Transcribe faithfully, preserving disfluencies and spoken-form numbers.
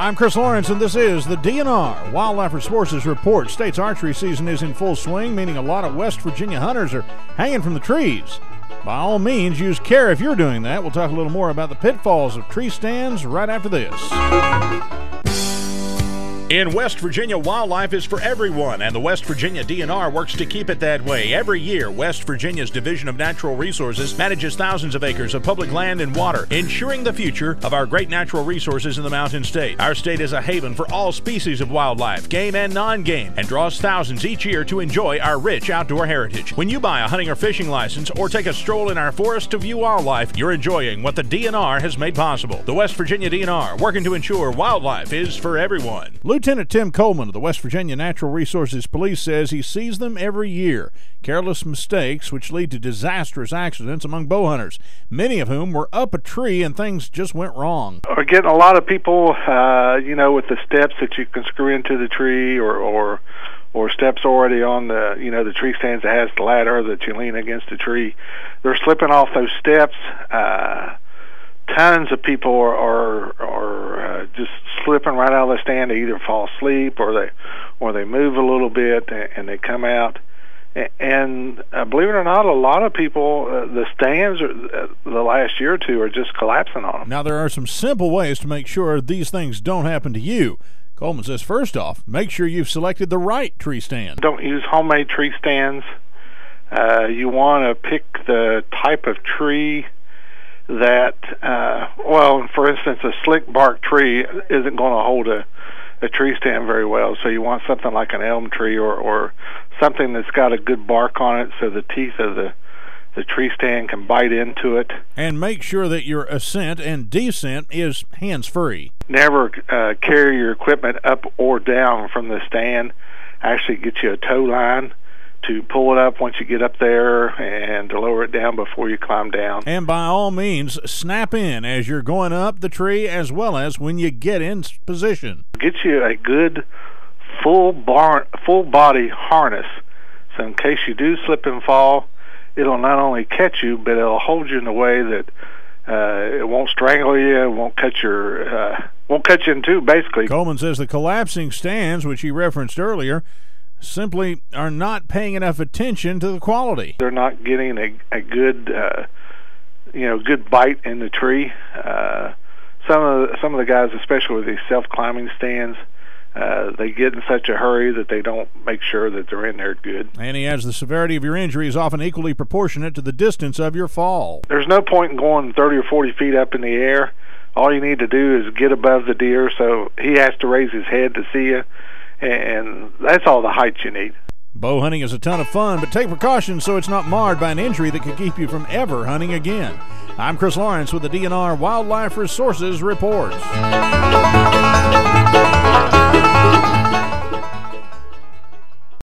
I'm Chris Lawrence, and this is the D N R Wildlife Resources Report. State's archery season is in full swing, meaning a lot of West Virginia hunters are hanging from the trees. By all means, use care if you're doing that. We'll talk a little more about the pitfalls of tree stands right after this. In West Virginia, wildlife is for everyone, and the West Virginia D N R works to keep it that way. Every year, West Virginia's Division of Natural Resources manages thousands of acres of public land and water, ensuring the future of our great natural resources in the Mountain State. Our state is a haven for all species of wildlife, game and non-game, and draws thousands each year to enjoy our rich outdoor heritage. When you buy a hunting or fishing license or take a stroll in our forest to view wildlife, you're enjoying what the D N R has made possible. The West Virginia D N R, working to ensure wildlife is for everyone. Lieutenant Tim Coleman of the West Virginia Natural Resources Police says he sees them every year. Careless mistakes which lead to disastrous accidents among bow hunters, many of whom were up a tree and things just went wrong. We're getting a lot of people, uh, you know, with the steps that you can screw into the tree or, or or steps already on the, you know, the tree stands that has the ladder that you lean against the tree. They're slipping off those steps. Uh, tons of people are, are, are uh, just slipping right out of the stand. They either fall asleep or they or they move a little bit and, and they come out. And uh, believe it or not, a lot of people, uh, the stands are, uh, the last year or two are just collapsing on them. Now, there are some simple ways to make sure these things don't happen to you. Coleman says, first off, make sure you've selected the right tree stand. Don't use homemade tree stands. Uh, you want to pick the type of tree that, uh, well, for instance, a slick bark tree isn't going to hold a, a tree stand very well. So you want something like an elm tree or, or something that's got a good bark on it so the teeth of the, the tree stand can bite into it. And make sure that your ascent and descent is hands-free. Never uh, carry your equipment up or down from the stand. Actually get you a tow line to pull it up once you get up there and to lower it down before you climb down. And by all means, snap in as you're going up the tree as well as when you get in position. Get you a good full bar, full body harness, so in case you do slip and fall, it'll not only catch you, but it'll hold you in a way that uh, it won't strangle you, it won't cut your, uh, won't cut you in two, basically. Coleman says the collapsing stands, which he referenced earlier, simply are not paying enough attention to the quality. They're not getting a, a good, uh, you know, good bite in the tree. Uh, some of the, some of the guys, especially with these self-climbing stands, uh, they get in such a hurry that they don't make sure that they're in there good. And he adds the severity of your injury is often equally proportionate to the distance of your fall. There's no point in going thirty or forty feet up in the air. All you need to do is get above the deer so he has to raise his head to see you. And that's all the height you need. Bow hunting is a ton of fun, but take precautions so it's not marred by an injury that could keep you from ever hunting again. I'm Chris Lawrence with the D N R Wildlife Resources Report.